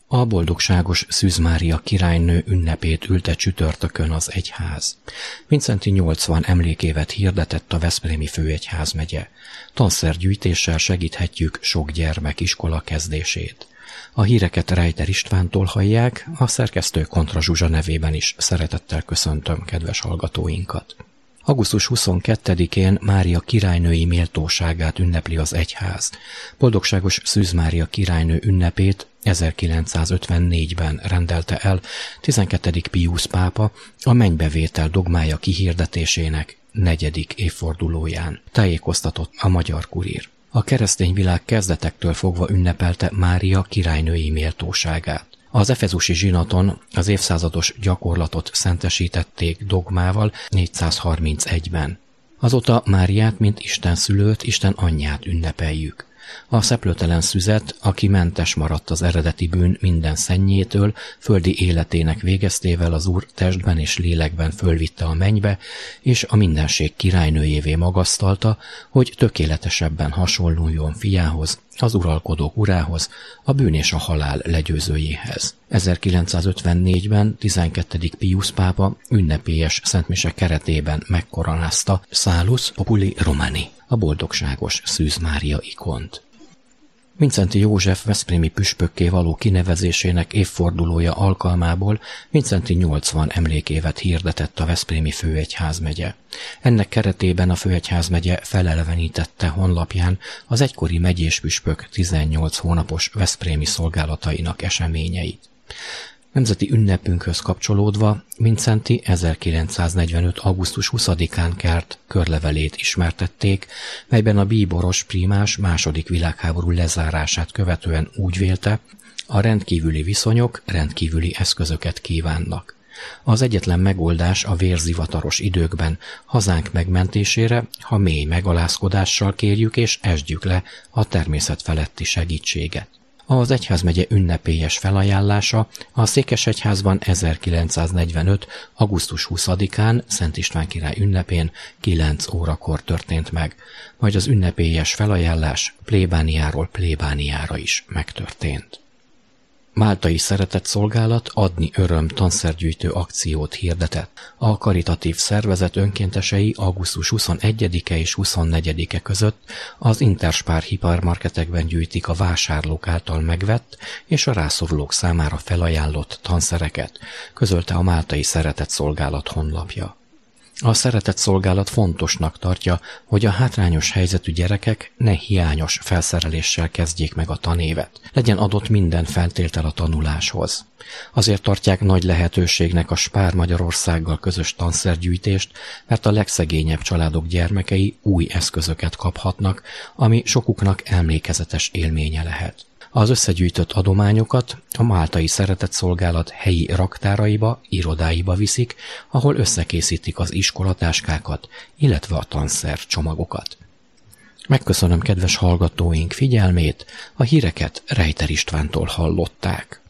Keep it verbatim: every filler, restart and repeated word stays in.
A boldogságos Szűz Mária királynő ünnepét ülte csütörtökön az egyház. Vincenti nyolcvan emlékévet hirdetett a veszprémi főegyházmegye. Tanszergyűjtéssel segíthetjük sok gyermek iskola kezdését. A híreket Reiter Istvántól hallják, a szerkesztő Kontra Zsuzsa nevében is szeretettel köszöntöm kedves hallgatóinkat. augusztus huszonkettedikén Mária királynői méltóságát ünnepli az egyház. Boldogságos Szűz Mária királynő ünnepét ezerkilencszázötvennégyben rendelte el tizenkettedik Piusz pápa a mennybevétel dogmája kihirdetésének negyedik évfordulóján, tájékoztatott a Magyar Kurír. A keresztény világ kezdetektől fogva ünnepelte Mária királynői méltóságát. Az efezusi zsinaton az évszázados gyakorlatot szentesítették dogmával négyszázharmincegyben. Azóta Máriát, mint Isten szülőt, Isten anyját ünnepeljük. A szeplőtelen szüzet, aki mentes maradt az eredeti bűn minden szennyétől, földi életének végeztével az Úr testben és lélekben fölvitte a mennybe, és a mindenség királynőjévé magasztalta, hogy tökéletesebben hasonluljon fiához, az uralkodók urához, a bűn és a halál legyőzőjéhez. ezerkilencszázötvennégyben tizenkettedik Piusz pápa ünnepélyes szentmise keretében megkoronázta Salus Populi Romani, a boldogságos Szűz Mária ikont. Vincenti József veszprémi püspökké való kinevezésének évfordulója alkalmából Vincenti nyolcvan emlékévet hirdetett a veszprémi főegyházmegye. Ennek keretében a főegyházmegye felelevenítette honlapján az egykori megyéspüspök tizennyolc hónapos veszprémi szolgálatainak eseményeit. Nemzeti ünnepünkhöz kapcsolódva Vincenti ezerkilencszáznegyvenöt. augusztus huszadikán kelt körlevelét ismertették, melyben a bíboros prímás második világháború lezárását követően úgy vélte, a rendkívüli viszonyok rendkívüli eszközöket kívánnak. Az egyetlen megoldás a vérzivataros időkben hazánk megmentésére, ha mély megalázkodással kérjük és esdjük le a természet feletti segítséget. Az egyházmegye ünnepélyes felajánlása a Székesegyházban ezerkilencszáznegyvenöt. augusztus huszadikán Szent István király ünnepén kilenc órakor történt meg, majd az ünnepélyes felajánlás plébániáról plébániára is megtörtént. Máltai Szeretetszolgálat adni öröm tanszergyűjtő akciót hirdetett. A karitatív szervezet önkéntesei augusztus huszonegyedike és huszonnegyedike között az Interspár hipermarketekben gyűjtik a vásárlók által megvett és a rászorulók számára felajánlott tanszereket, közölte a Máltai Szeretetszolgálat honlapja. A Szeretetszolgálat fontosnak tartja, hogy a hátrányos helyzetű gyerekek ne hiányos felszereléssel kezdjék meg a tanévet. Legyen adott minden feltétel a tanuláshoz. Azért tartják nagy lehetőségnek a Spár Magyarországgal közös tanszergyűjtést, mert a legszegényebb családok gyermekei új eszközöket kaphatnak, ami sokuknak emlékezetes élménye lehet. Az összegyűjtött adományokat a Máltai Szeretetszolgálat helyi raktáraiba, irodáiba viszik, ahol összekészítik az iskolatáskákat, illetve a tanszer csomagokat. Megköszönöm kedves hallgatóink figyelmét, a híreket Reiter Istvántól hallották.